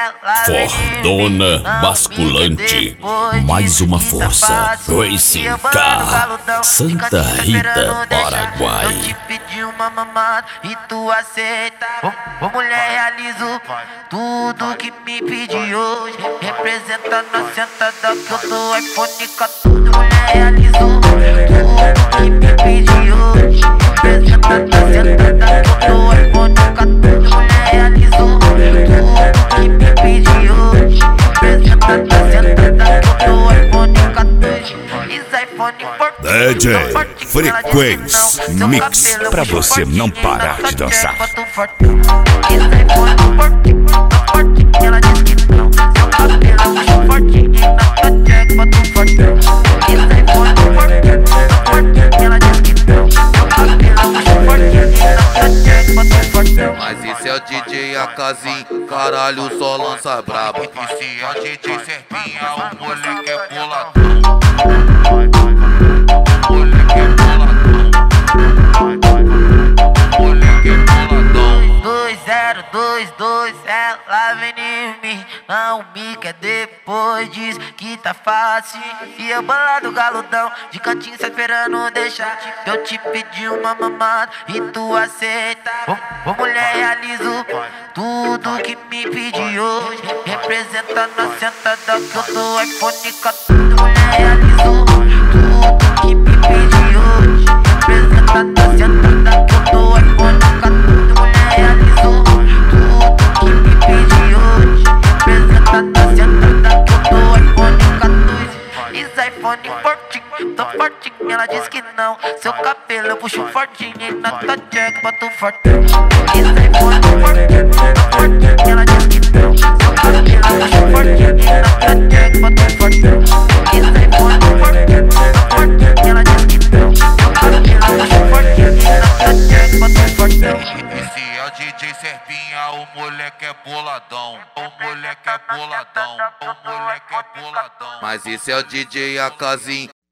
Fordona basculante, mais uma força. Racing Car, Santa Rita, Paraguai. Eu te pedi uma mamada e tu aceita. Ô mulher, realizo tudo que me pedi hoje. Representando a sentada que eu dou iPhone 14. Mulher, realizo tudo que me pedi hoje. Representando a sentada que eu dou iPhone 14. Mulher, realizo tudo que me pedi hoje. Representando a sentada que eu dou iPhone 14. iPhone 14. DJ Frequência Mix, pra você não parar de dançar. Ela diz que não, seu cabelo é muito forte e na tua check bota um fortão. iPhone 14. Ela diz que não, seu cabelo é muito forte e na tua check bota um fortão. Mas esse é o DJ Akazinho, caralho, só lança braba. Esse é o DJ Serpinha, o moleque é boladão. Moleque é boladão. Moleque é boladão. 2022, ela vem em mim. Não me quer depois, diz que tá fácil. E eu bolado galudão, de cantinho só esperando deixar. Eu te pedi uma mamada e tu aceita. Ô mulher, realizo tudo que me pedi hoje. Representando a sentada que eu dou iPhone 14. Mulher, realizo tudo que me pedi hoje. Representando a sentada que eu dou iPhone 14. Mulher, realizo tudo que me pedi hoje. Representando a sentada que eu dou iPhone 14. iPhone 14, tô fortinho, ela diz que não. Seu cabelo eu puxo fortinho e na tua check boto fortão. iPhone 14, tô fortinho, ela diz que não. Seu cabelo eu puxo fortinho e na tua check boto fortão. iPhone 14, tô fortinho, ela diz que não. Seu cabelo eu puxo fortinho e na tua check boto fortão. Esse é o DJ Serpinha, o moleque é boladão. O moleque é boladão. O moleque é boladão. Mas esse é o DJ Akazinho,